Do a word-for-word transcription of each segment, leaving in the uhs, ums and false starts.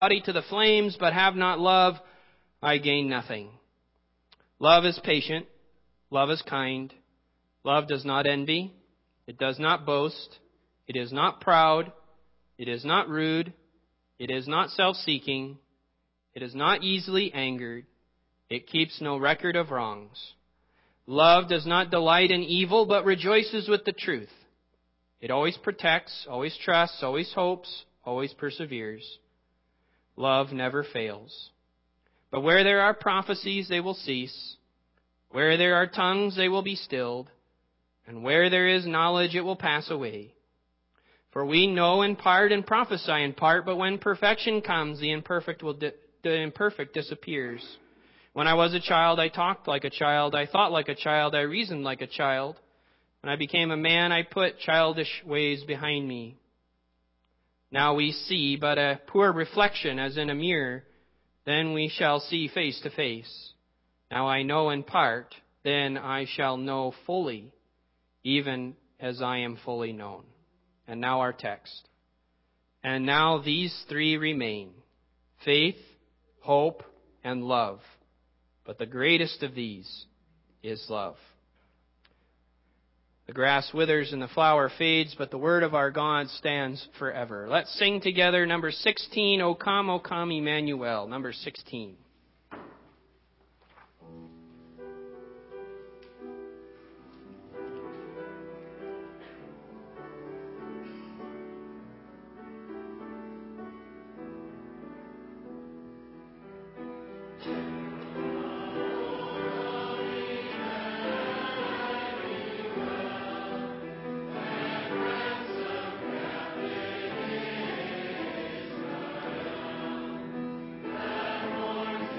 body to the flames, but have not love, I gain nothing. Love is patient. Love is kind. Love does not envy. It does not boast. It is not proud. It is not rude. It is not self-seeking. It is not easily angered. It keeps no record of wrongs. Love does not delight in evil, but rejoices with the truth. It always protects, always trusts, always hopes, always perseveres. Love never fails. But where there are prophecies, they will cease. Where there are tongues, they will be stilled. And where there is knowledge, it will pass away. For we know in part and prophesy in part, but when perfection comes, the imperfect will di- the imperfect disappears. When I was a child, I talked like a child, I thought like a child, I reasoned like a child. When I became a man, I put childish ways behind me. Now we see but a poor reflection as in a mirror, then we shall see face to face. Now I know in part, then I shall know fully, even as I am fully known. And now our text. And now these three remain: faith, hope, and love. But the greatest of these is love. The grass withers and the flower fades, but the word of our God stands forever. Let's sing together number sixteen, O come, O come, Emmanuel. Number sixteen. Lord,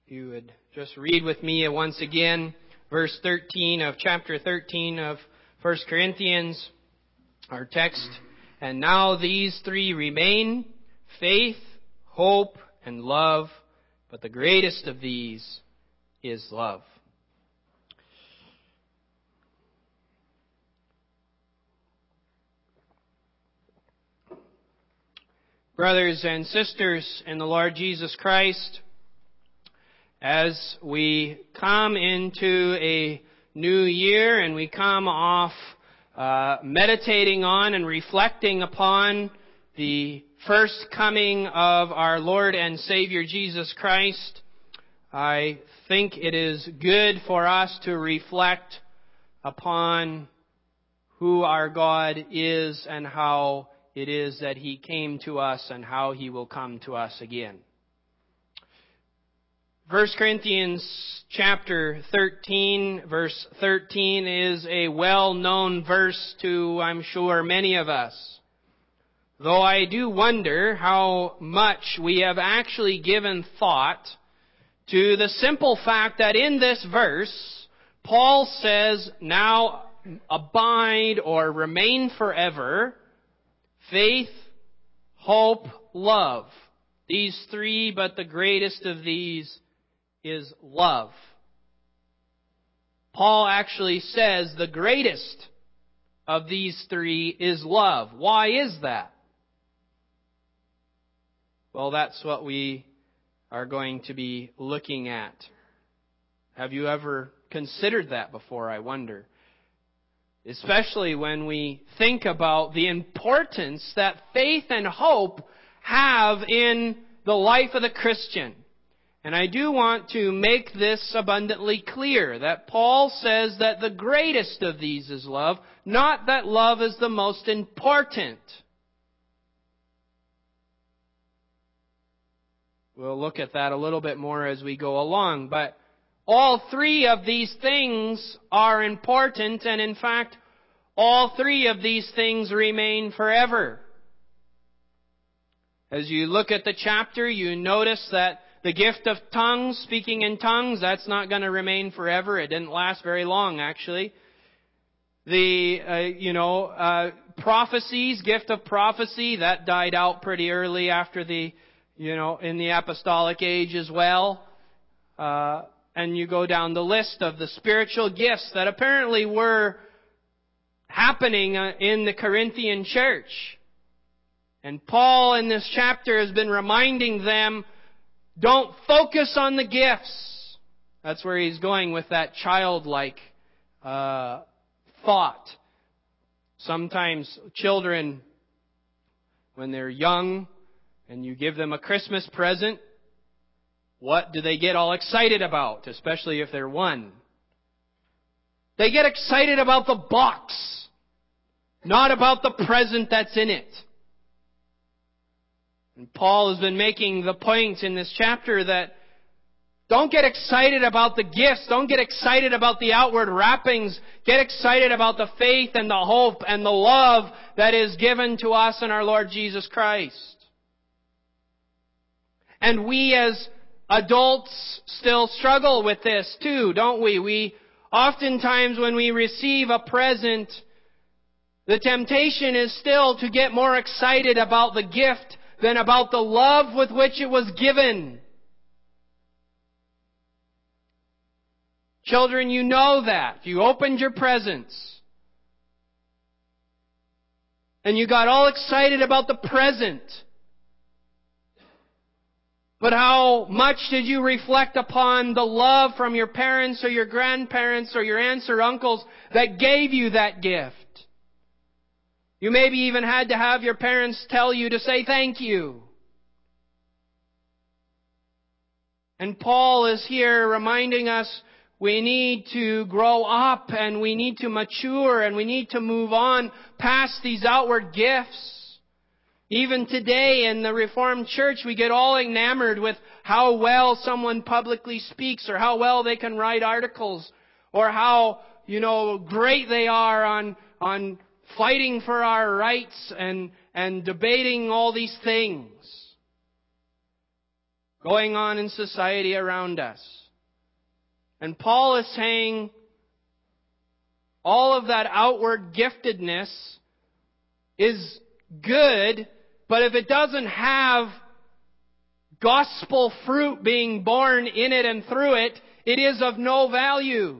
If you would just read with me once again, verse thirteen of chapter thirteen of First Corinthians, our text. And now these three remain, faith, hope, and love, but the greatest of these is love. Brothers and sisters in the Lord Jesus Christ, as we come into a new year and we come off uh, meditating on and reflecting upon the first coming of our Lord and Savior Jesus Christ, I think it is good for us to reflect upon who our God is and how it is that He came to us and how He will come to us again. First Corinthians chapter thirteen, verse thirteen is a well-known verse to, I'm sure, many of us. Though I do wonder how much we have actually given thought to the simple fact that in this verse, Paul says, now abide or remain forever, faith, hope, love. These three, but the greatest of these is love. Paul actually says the greatest of these three is love. Why is that? Well, that's what we are going to be looking at. Have you ever considered that before, I wonder? Especially when we think about the importance that faith and hope have in the life of the Christian. And I do want to make this abundantly clear, that Paul says that the greatest of these is love, not that love is the most important. We'll look at that a little bit more as we go along, but all three of these things are important, and in fact, all three of these things remain forever. As you look at the chapter, you notice that the gift of tongues, speaking in tongues, that's not going to remain forever. It didn't last very long, actually. The, uh, you know, uh, prophecies, gift of prophecy, that died out pretty early after the, you know, in the apostolic age as well. Uh, and you go down the list of the spiritual gifts that apparently were happening in the Corinthian church. And Paul in this chapter has been reminding them, don't focus on the gifts. That's where he's going with that childlike uh, thought. Sometimes children, when they're young and you give them a Christmas present, what do they get all excited about, especially if they're one? They get excited about the box, not about the present that's in it. And Paul has been making the point in this chapter that don't get excited about the gifts. Don't get excited about the outward wrappings. Get excited about the faith and the hope and the love that is given to us in our Lord Jesus Christ. And we as adults still struggle with this too, don't we? We oftentimes when we receive a present, the temptation is still to get more excited about the gift than about the love with which it was given. Children, you know that. You opened your presents. And you got all excited about the present. But how much did you reflect upon the love from your parents or your grandparents or your aunts or uncles that gave you that gift? You maybe even had to have your parents tell you to say thank you. And Paul is here reminding us we need to grow up and we need to mature and we need to move on past these outward gifts. Even today in the Reformed Church, we get all enamored with how well someone publicly speaks or how well they can write articles or how, you know, great they are on, on fighting for our rights and, and debating all these things. going on in society around us. And Paul is saying all of that outward giftedness is good, but if it doesn't have gospel fruit being born in it and through it, it is of no value.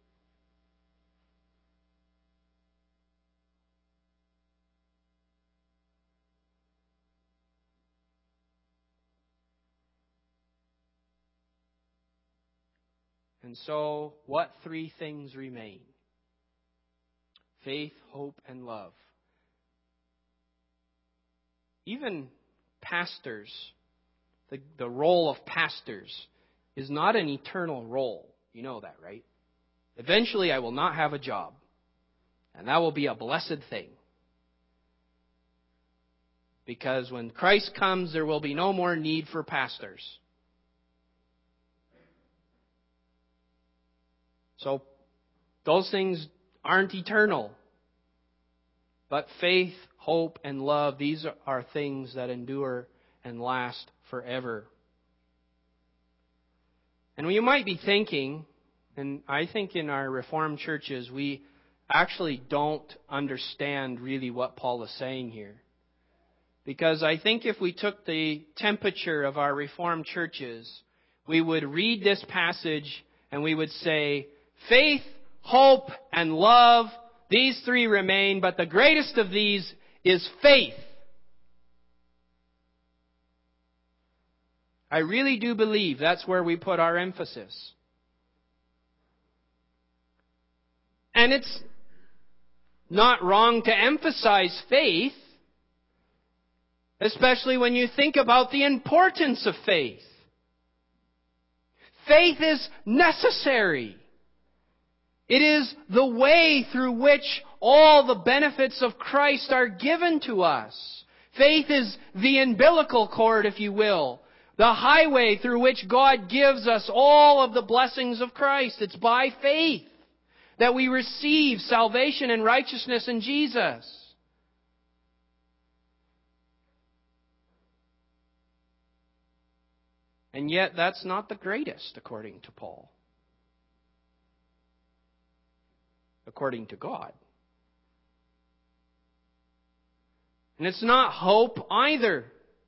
And so, what three things remain? Faith, hope, and love. Even pastors, the, the role of pastors is not an eternal role. You know that, right? Eventually I will not have a job. And that will be a blessed thing. Because when Christ comes, there will be no more need for pastors. So, those things aren't eternal. But faith, hope, and love, these are things that endure and last forever. And you might be thinking, and I think in our Reformed churches, we actually don't understand really what Paul is saying here. Because I think if we took the temperature of our Reformed churches, we would read this passage and we would say, faith, hope, and love, these three remain, but the greatest of these is faith. I really do believe that's where we put our emphasis. And it's not wrong to emphasize faith, especially when you think about the importance of faith. Faith is necessary. It is the way through which all the benefits of Christ are given to us. Faith is the umbilical cord, if you will. The highway through which God gives us all of the blessings of Christ. It's by faith that we receive salvation and righteousness in Jesus. And yet that's not the greatest, according to Paul. According to God. And it's not hope either.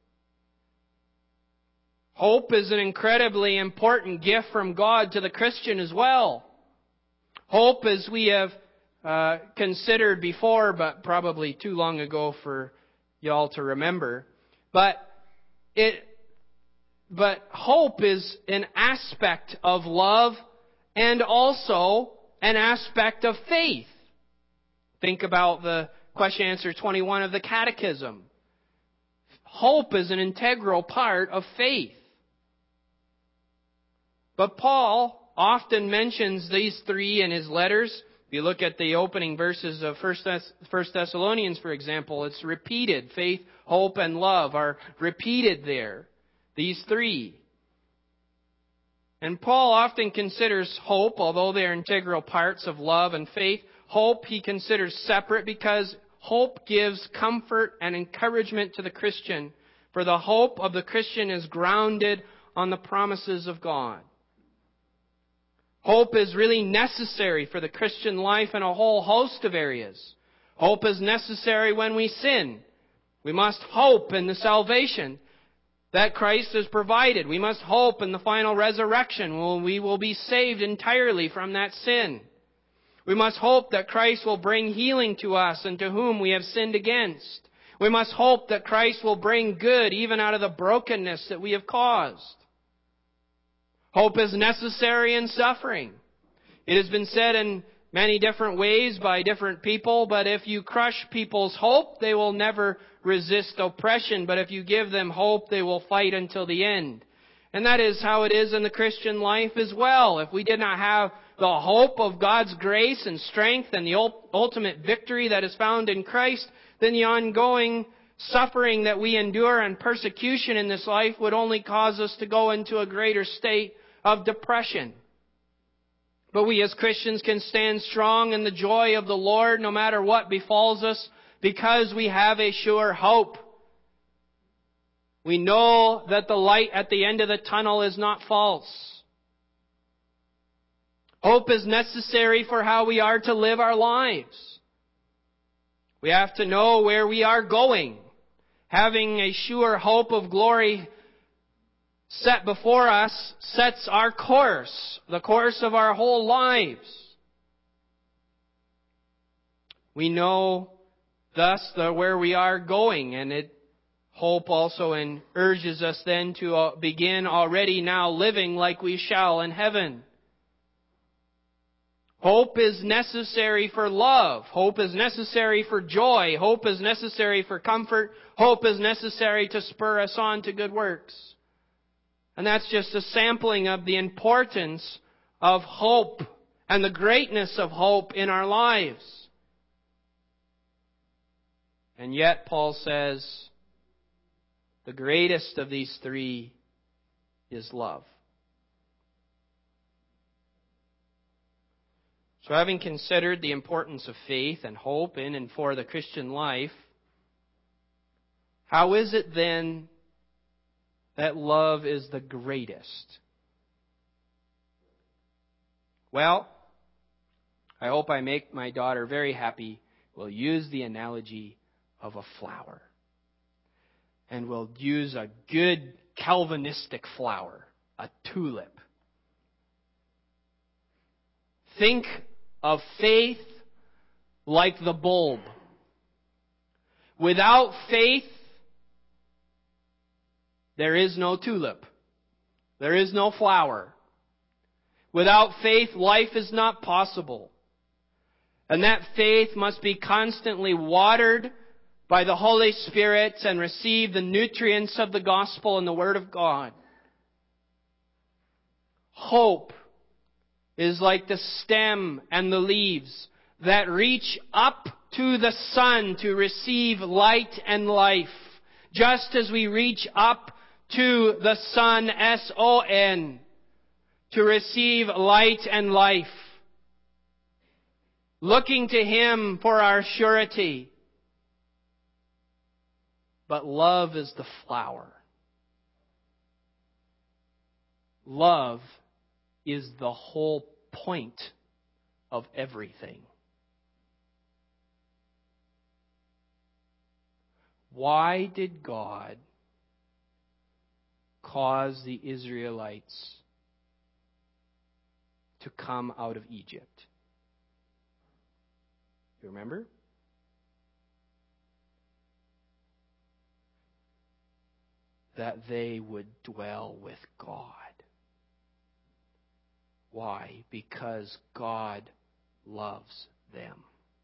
Hope is an incredibly important gift from God to the Christian as well. Hope, as we have uh, considered before, but probably too long ago for y'all to remember. But it, but hope is an aspect of love and also an aspect of faith. Think about the question answer twenty-one of the Catechism. Hope is an integral part of faith. But Paul often mentions these three in his letters. If you look at the opening verses of First Thessalonians, for example, it's repeated. Faith, hope, and love are repeated there. These three. And Paul often considers hope, although they are integral parts of love and faith, hope he considers separate because hope gives comfort and encouragement to the Christian. For the hope of the Christian is grounded on the promises of God. Hope is really necessary for the Christian life in a whole host of areas. Hope is necessary when we sin. We must hope in the salvation that Christ has provided. We must hope in the final resurrection when we will be saved entirely from that sin. We must hope that Christ will bring healing to us and to whom we have sinned against. We must hope that Christ will bring good even out of the brokenness that we have caused. Hope is necessary in suffering. It has been said in many different ways by different people, but if you crush people's hope, they will never resist oppression. But if you give them hope, they will fight until the end. And that is how it is in the Christian life as well. If we did not have the hope of God's grace and strength and the ultimate victory that is found in Christ, then the ongoing suffering that we endure and persecution in this life would only cause us to go into a greater state of depression. But we as Christians can stand strong in the joy of the Lord no matter what befalls us because we have a sure hope. We know that the light at the end of the tunnel is not false. Hope is necessary for how we are to live our lives. We have to know where we are going. Having a sure hope of glory set before us sets our course, the course of our whole lives. We know thus the, where we are going, and it hope also and urges us then to uh, begin already now living like we shall in heaven. Hope is necessary for love. Hope is necessary for joy. Hope is necessary for comfort. Hope is necessary to spur us on to good works. And that's just a sampling of the importance of hope and the greatness of hope in our lives. And yet, Paul says, the greatest of these three is love. So having considered the importance of faith and hope in and for the Christian life, how is it then that love is the greatest? Well, I hope I make my daughter very happy. We'll use the analogy of a flower. And we'll use a good Calvinistic flower, a tulip. Think of faith like the bulb. Without faith, there is no tulip. There is no flower. Without faith, life is not possible. And that faith must be constantly watered by the Holy Spirit and receive the nutrients of the gospel and the Word of God. Hope is like the stem and the leaves that reach up to the sun to receive light and life, just as we reach up to the sun, S O N, to receive light and life, looking to Him for our surety. But love is the flower. Love is the whole point of everything. Why did God cause the Israelites to come out of Egypt? You remember? That they would dwell with God. Why? Because God loves them.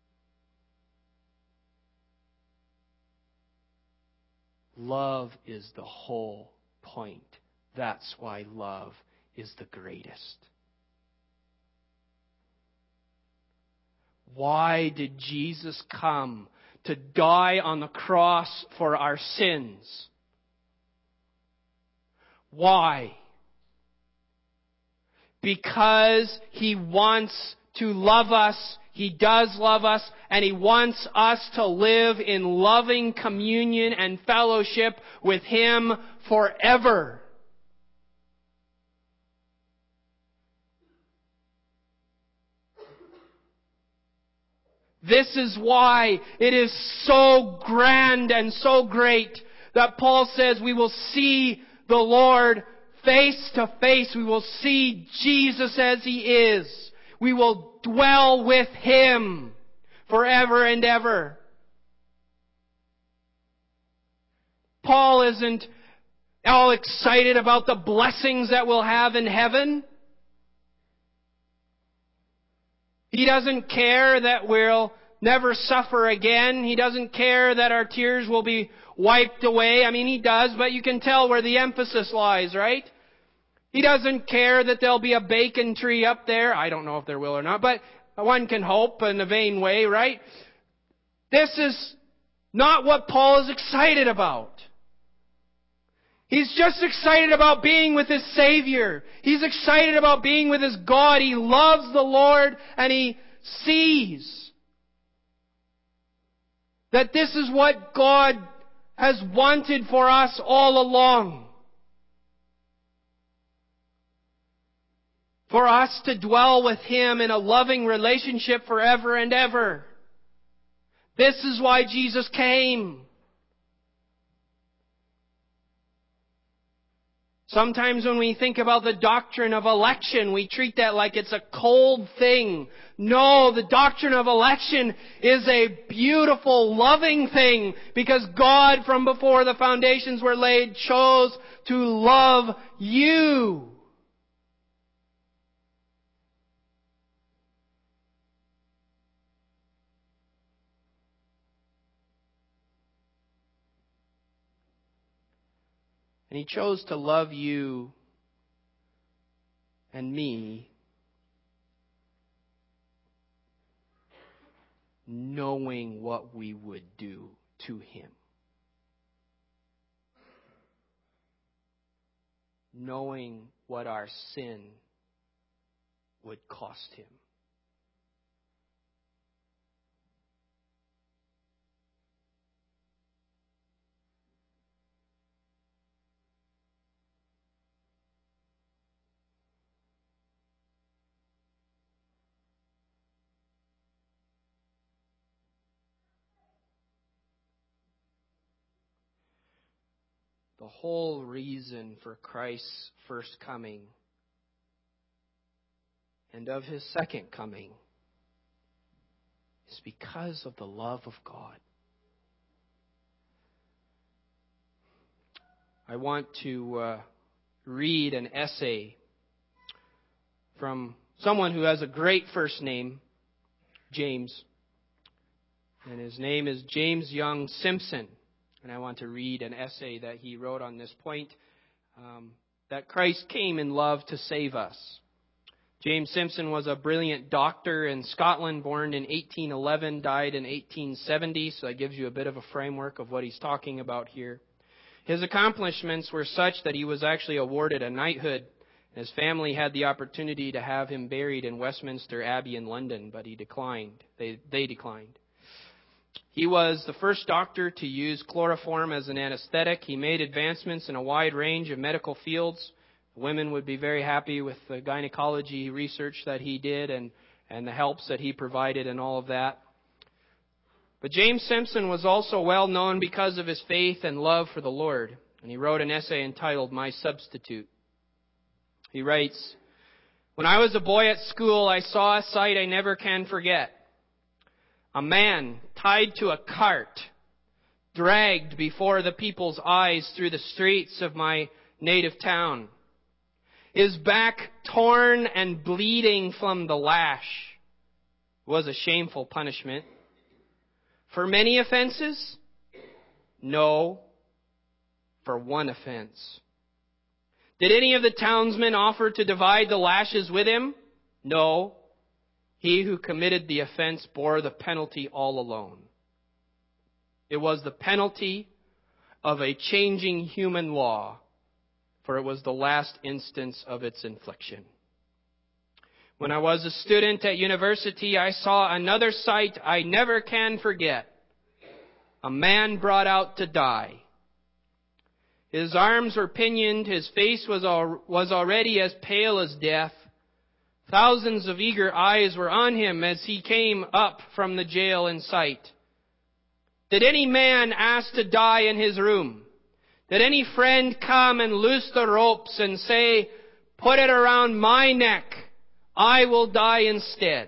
Love is the whole point. That's why love is the greatest. Why did Jesus come to die on the cross for our sins? Why? Because He wants to love us. He does love us, and He wants us to live in loving communion and fellowship with Him forever. This is why it is so grand and so great that Paul says we will see the Lord face to face. We will see Jesus as He is. We will dwell with Him forever and ever. Paul isn't all excited about the blessings that we'll have in heaven. He doesn't care that we'll never suffer again. He doesn't care that our tears will be wiped away. I mean, He does, but you can tell where the emphasis lies, right? He doesn't care that there'll be a bacon tree up there. I don't know if there will or not, but one can hope in a vain way, right? This is not what Paul is excited about. He's just excited about being with his Savior. He's excited about being with his God. He loves the Lord, and he sees that this is what God has wanted for us all along. For us to dwell with Him in a loving relationship forever and ever. This is why Jesus came. Sometimes when we think about the doctrine of election, we treat that like it's a cold thing. No, the doctrine of election is a beautiful, loving thing, because God, from before the foundations were laid, chose to love you. And He chose to love you and me, knowing what we would do to Him. Knowing what our sin would cost Him. The whole reason for Christ's first coming and of His second coming is because of the love of God. I want to uh, read an essay from someone who has a great first name, James. And his name is James Young Simpson. And I want to read an essay that he wrote on this point, um, that Christ came in love to save us. James Simpson was a brilliant doctor in Scotland, born in eighteen eleven, died in eighteen seventy, so that gives you a bit of a framework of what he's talking about here. His accomplishments were such that he was actually awarded a knighthood. His family had the opportunity to have him buried in Westminster Abbey in London, but he declined. They, they declined. He was the first doctor to use chloroform as an anesthetic. He made advancements in a wide range of medical fields. Women would be very happy with the gynecology research that he did and, and the helps that he provided and all of that. But James Simpson was also well known because of his faith and love for the Lord. And he wrote an essay entitled, My Substitute. He writes, "When I was a boy at school, I saw a sight I never can forget. A man tied to a cart, dragged before the people's eyes through the streets of my native town. His back torn and bleeding from the lash was a shameful punishment. For many offenses? No, for one offense. Did any of the townsmen offer to divide the lashes with him? No. He who committed the offense bore the penalty all alone. It was the penalty of a changing human law, for it was the last instance of its infliction. When I was a student at university, I saw another sight I never can forget. A man brought out to die. His arms were pinioned, his face was, al- was already as pale as death. Thousands of eager eyes were on him as he came up from the jail in sight. Did any man ask to die in his room? Did any friend come and loose the ropes and say, put it around my neck, I will die instead?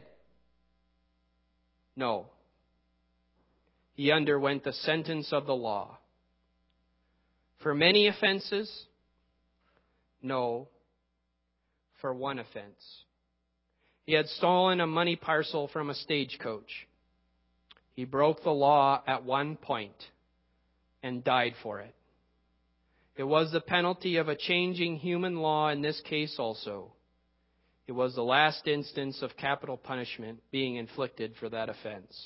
No. He underwent the sentence of the law. For many offenses? No, for one offense. He had stolen a money parcel from a stagecoach. He broke the law at one point and died for it. It was the penalty of a changing human law in this case also. It was the last instance of capital punishment being inflicted for that offense.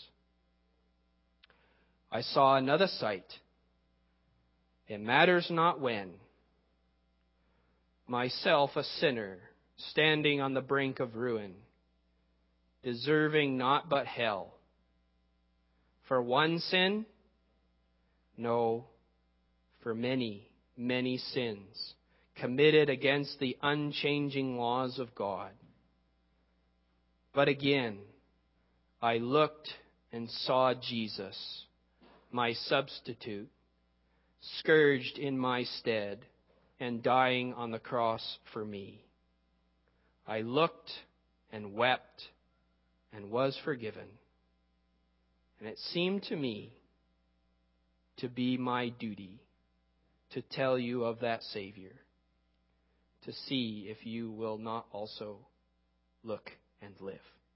I saw another sight. It matters not when. Myself a sinner, standing on the brink of ruin, deserving naught but hell. For one sin? No, for many, many sins committed against the unchanging laws of God. But again, I looked and saw Jesus, my substitute, scourged in my stead and dying on the cross for me. I looked and wept and was forgiven. And it seemed to me to be my duty to tell you of that Savior, to see if you will not also look and live.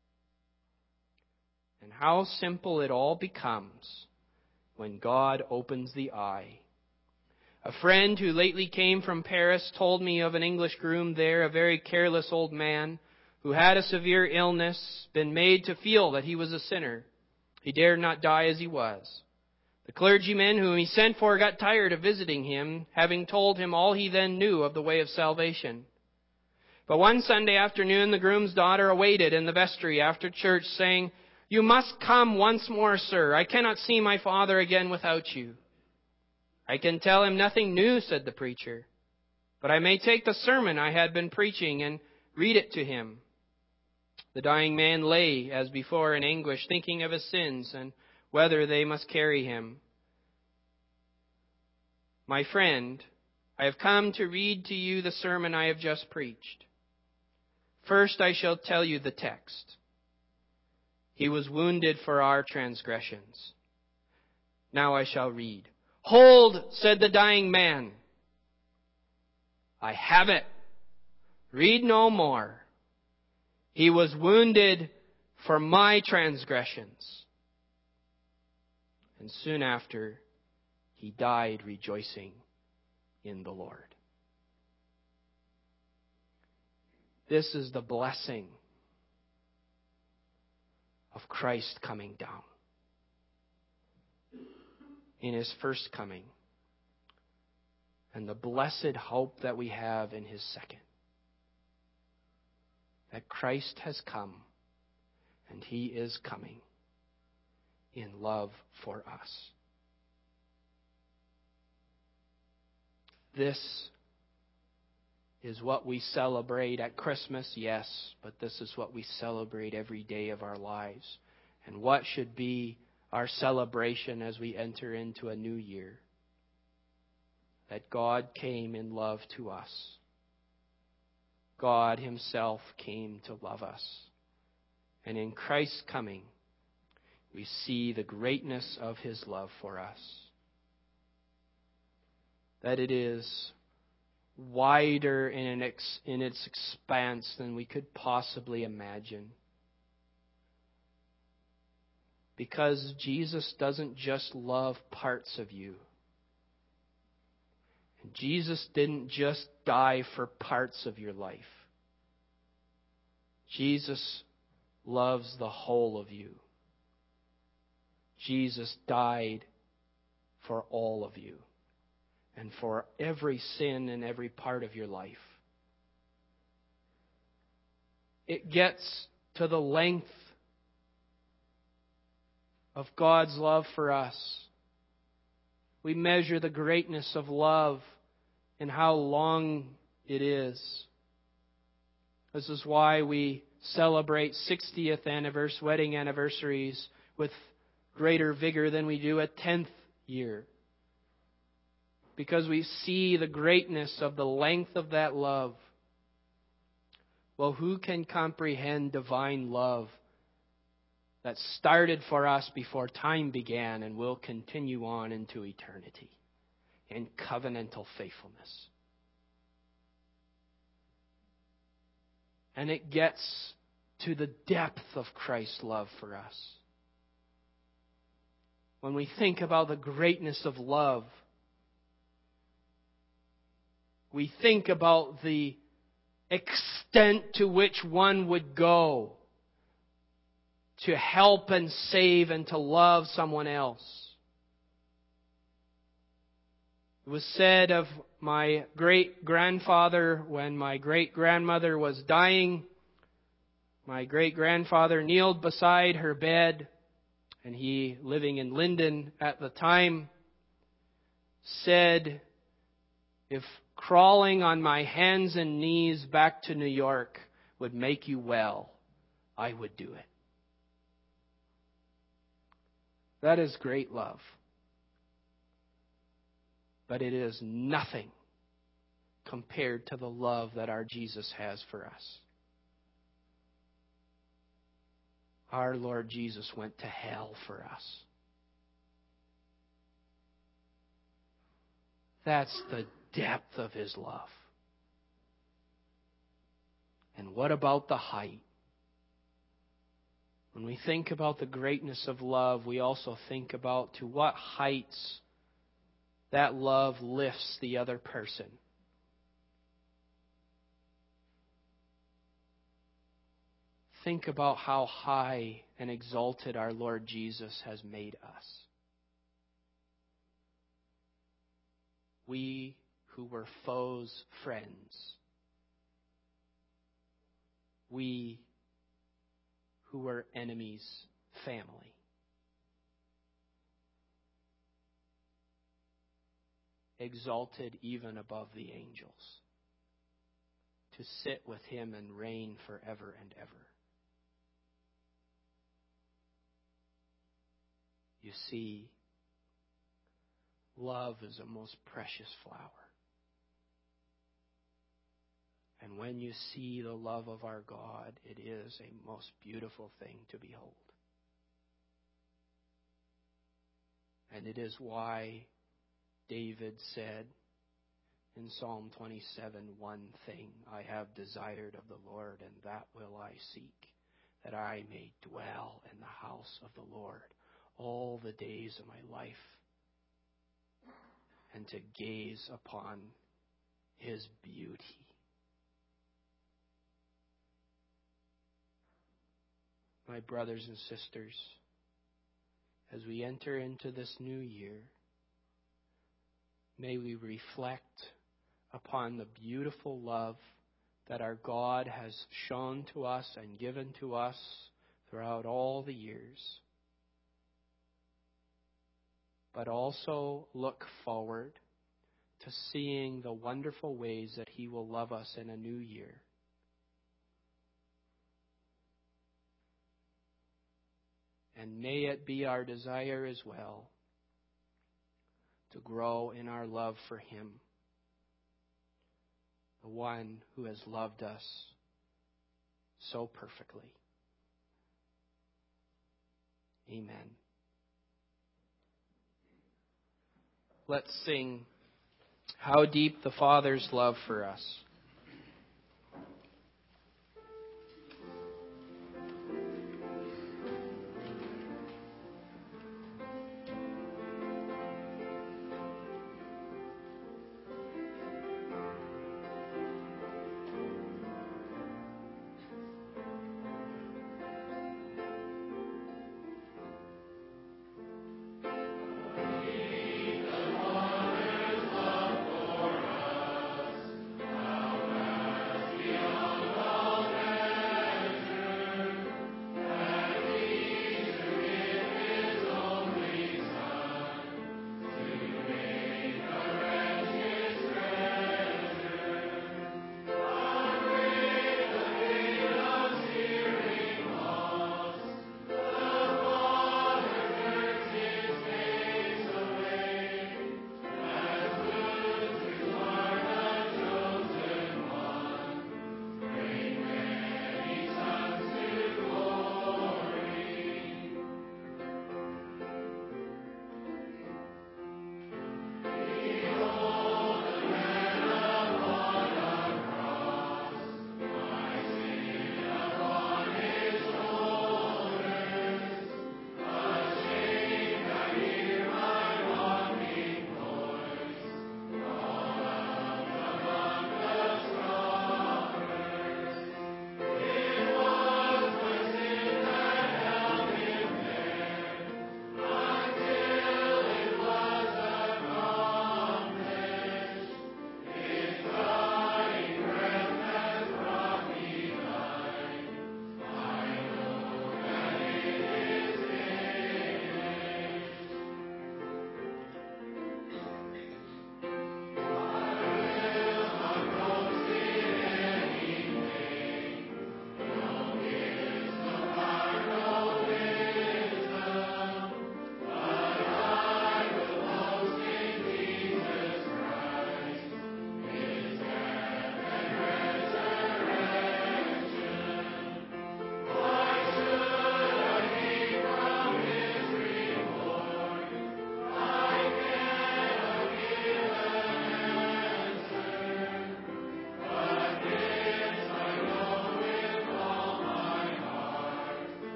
And how simple it all becomes when God opens the eye. A friend who lately came from Paris told me of an English groom there, a very careless old man who had a severe illness, been made to feel that he was a sinner. He dared not die as he was. The clergyman whom he sent for got tired of visiting him, having told him all he then knew of the way of salvation. But one Sunday afternoon, the groom's daughter awaited in the vestry after church, saying, "You must come once more, sir. I cannot see my father again without you." "I can tell him nothing new," said the preacher, "but I may take the sermon I had been preaching and read it to him." The dying man lay, as before, in anguish, thinking of his sins and whether they must carry him. "My friend, I have come to read to you the sermon I have just preached. First I shall tell you the text. He was wounded for our transgressions. Now I shall read. "Hold," said the dying man. "I have it. Read no more. He was wounded for my transgressions." And soon after, he died rejoicing in the Lord. This is the blessing of Christ coming down in His first coming, and the blessed hope that we have in His second. That Christ has come, and He is coming in love for us. This is what we celebrate at Christmas, yes, but this is what we celebrate every day of our lives. And what should be our celebration as we enter into a new year? That God came in love to us. God Himself came to love us. And in Christ's coming, we see the greatness of His love for us. That it is wider in, ex, in its expanse than we could possibly imagine. Because Jesus doesn't just love parts of you. And Jesus didn't just die for parts of your life. Jesus loves the whole of you. Jesus died for all of you and for every sin and every part of your life. It gets to the length of God's love for us. We measure the greatness of love and how long it is. This is why we celebrate sixtieth anniversary, wedding anniversaries with greater vigor than we do a tenth year. Because we see the greatness of the length of that love. Well, who can comprehend divine love that started for us before time began and will continue on into eternity in covenantal faithfulness? And it gets to the depth of Christ's love for us. When we think about the greatness of love, we think about the extent to which one would go to help and save and to love someone else. It was said of my great-grandfather when my great-grandmother was dying, my great-grandfather kneeled beside her bed, and he, living in Linden at the time, said, if crawling on my hands and knees back to New York would make you well, I would do it. That is great love. But it is nothing compared to the love that our Jesus has for us. Our Lord Jesus went to hell for us. That's the depth of His love. And what about the height? When we think about the greatness of love, we also think about to what heights that love lifts the other person. Think about how high and exalted our Lord Jesus has made us. We who were foes, friends. We who were enemies, family. Exalted even above the angels, to sit with Him and reign forever and ever. You see, love is a most precious flower. And when you see the love of our God, it is a most beautiful thing to behold. And it is why David said in Psalm twenty-seven, one thing I have desired of the Lord, and that will I seek, that I may dwell in the house of the Lord all the days of my life, and to gaze upon His beauty. My brothers and sisters, as we enter into this new year, may we reflect upon the beautiful love that our God has shown to us and given to us throughout all the years. But also look forward to seeing the wonderful ways that He will love us in a new year. And may it be our desire as well to grow in our love for Him, the one who has loved us so perfectly. Amen. Let's sing How Deep the Father's Love for Us. How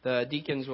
The deacons